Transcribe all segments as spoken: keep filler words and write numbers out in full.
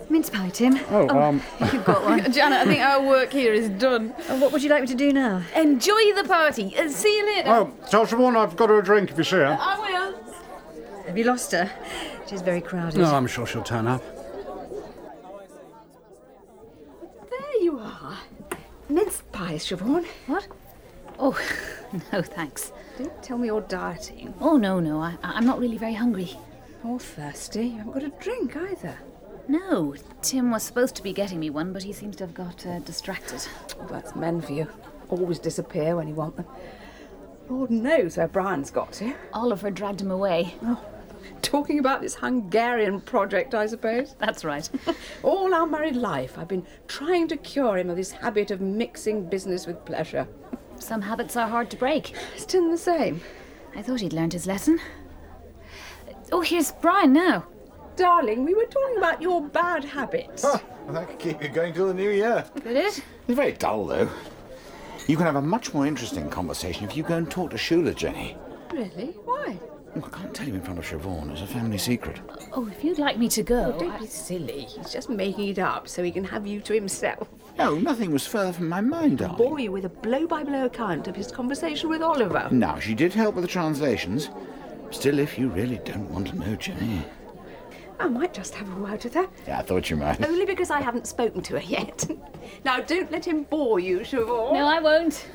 Mince pie, Tim. Oh, oh um... You've got one. Janet, I think our work here is done. And what would you like me to do now? Enjoy the party. Uh, see you later. Oh, tell Siobhan I've got her a drink if you see her. I will. Have you lost her? She's very crowded. No, I'm sure she'll turn up. There you are. Mince pies, Siobhan. What? Oh, no, thanks. Don't tell me you're dieting. Oh, no, no, I, I'm not really very hungry. Or thirsty. You haven't got a drink either. No, Tim was supposed to be getting me one, but he seems to have got uh, distracted. Oh, that's men for you. Always disappear when you want them. Lord knows where Brian's got to. Oliver dragged him away. Oh, talking about this Hungarian project, I suppose. That's right. All our married life, I've been trying to cure him of this habit of mixing business with pleasure. Some habits are hard to break. Still the same. I thought he'd learned his lesson. Oh, here's Brian now. Darling, we were talking about your bad habits. Oh, well, that could keep you going till the new year. Could it? You're very dull, though. You can have a much more interesting conversation if you go and talk to Shula, Jenny. Really? Why? Well, I can't tell you in front of Siobhan. It's a family secret. Oh, if you'd like me to go... Oh, don't I... be silly. He's just making it up so he can have you to himself. No, nothing was further from my mind, darling. Bore you with a blow-by-blow account of his conversation with Oliver. Now, she did help with the translations. Still, if you really don't want to know, Jenny... I might just have a word with her. Yeah, I thought you might. Only because I haven't spoken to her yet. Now, don't let him bore you, Siobhan. No, I won't.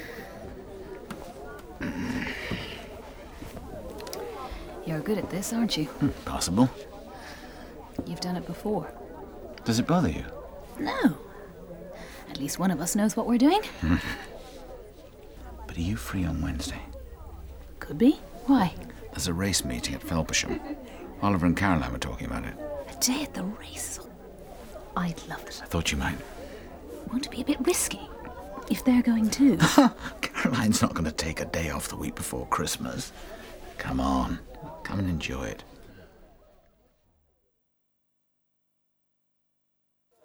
You're good at this, aren't you? Hmm, possible. You've done it before. Does it bother you? No. At least one of us knows what we're doing. But are you free on Wednesday? Could be. Why? There's a race meeting at Felpersham. Oliver and Caroline were talking about it. A day at the races. I'd love it. I thought you might. Won't it be a bit risky? If they're going too. Caroline's not going to take a day off the week before Christmas. Come on. Come and enjoy it.